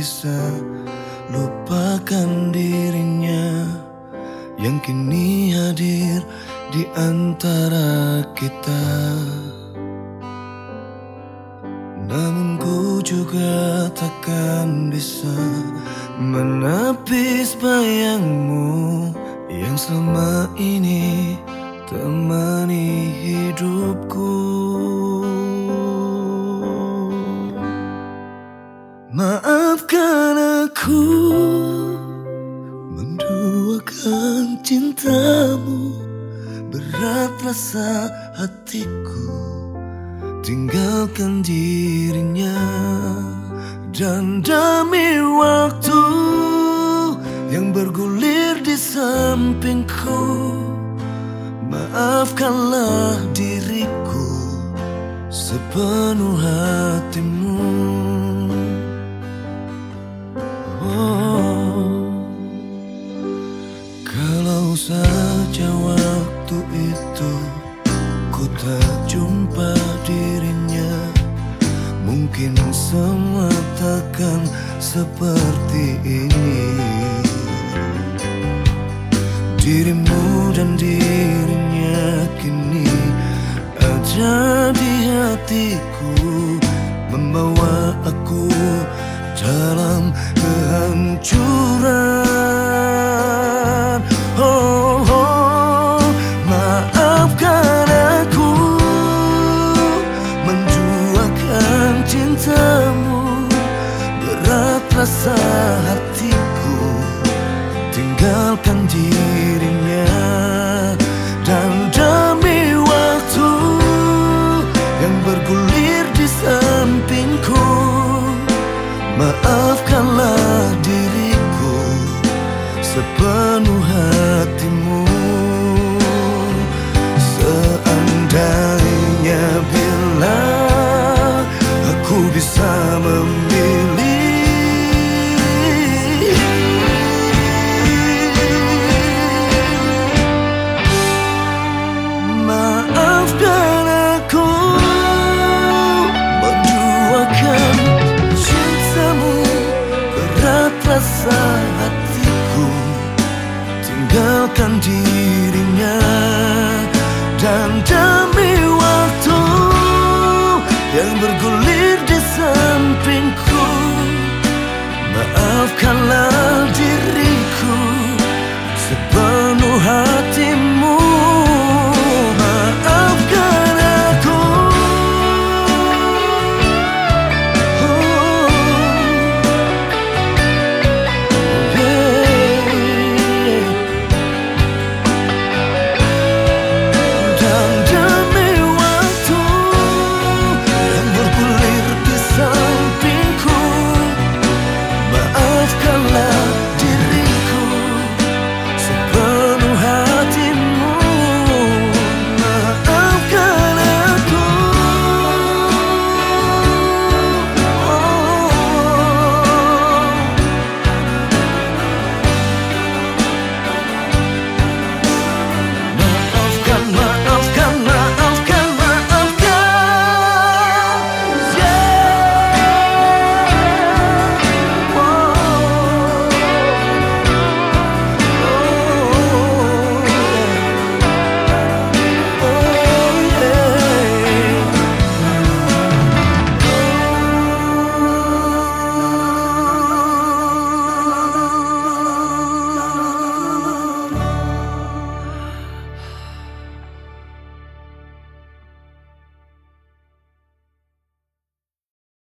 bisa lupakan dirinya yang kini hadir di antara kita. Namun ku juga takkan bisa menepis bayangmu yang selama ini temani hidupku. Maafkan aku menduakan cintamu, berat rasa hatiku tinggalkan dirinya. Dan demi waktu yang bergulir di sampingku, maafkanlah diriku sepenuh hatimu. Kalau saja waktu itu ku tak jumpa dirinya, mungkin semua takkan seperti ini. Dirimu dan dirinya kini ada di hatiku, membawa aku dalam kehancuran. Maafkan aku menduakan cintamu, berat rasa hatiku tinggalkan dirinya. Dan demi waktu yang bergulir di sampingku, maafkanlah diriku sepenuh hatimu. Seandainya bila aku bisa memilih, maafkan aku menduakan cintamu, berat rasa hatiku tinggalkan dirinya. Dan demi waktu yang bergulir di sampingku, maafkanlah